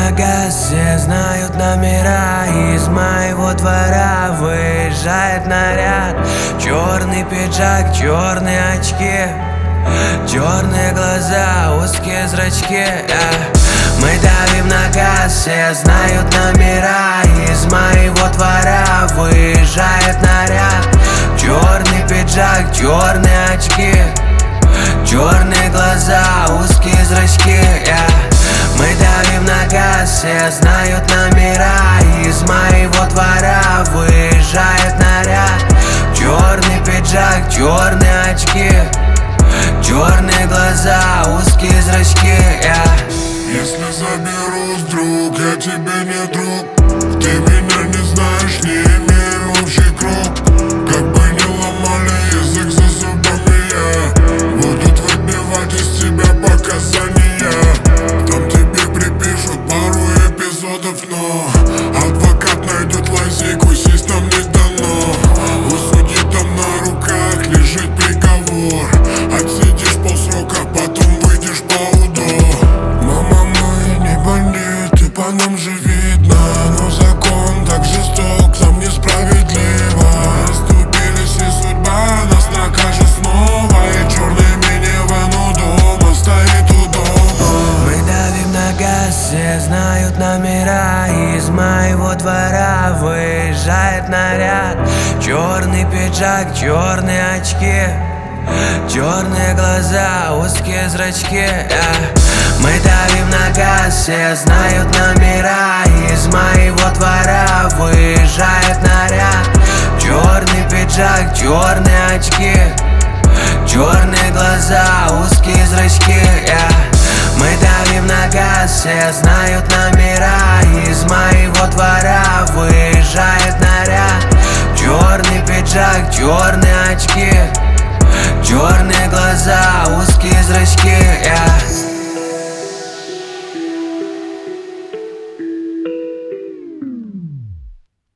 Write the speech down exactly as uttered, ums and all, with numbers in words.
на газ, все знают номера. Из моего двора выезжает наряд. Черный пиджак, черные очки, черные глаза, узкие зрачки. yeah. Мы давим на газ, все знают номера. Из моего двора выезжает наряд. Черный пиджак, черные очки, черные глаза, узкие зрачки. yeah. Мы давим на газ, все знают номера. Из моего двора выезжает наряд. Черный пиджак, черные очки, черные глаза, узкие зрачки. yeah. Если заберусь, друг, я тебе не друг. Ты меня не знаешь, не имею общий круг. Как бы не ломали язык за зубами, я будут выбивать из тебя показания. Там тебе припишут пару эпизодов, но адвокат найдет лазейку, сесть нам не дано. У судьи там на руках лежит приговор. Отсидишь полсрока, потом выйдешь по УДО. Мама, мы не бандиты, по нам же видно. Но закон так жесток, нам несправедливо. Оступились, и судьба нас накажет снова. И черный минивэн у дома стоит удобно. Мы давим на газ, все знают номера. Из моего двора выезжает наряд. Черный пиджак, черные очки, черные глаза, узкие зрачки. yeah. Мы давим на газ, все знают номера. Из моего двора выезжает наряд. Черный пиджак, черные очки, черные глаза, узкие зрачки. yeah. Мы давим на газ, все знают номера. Из моего двора выезжает наряд. Черный пиджак, черные очки, черные глаза, узкие зрачки. yeah.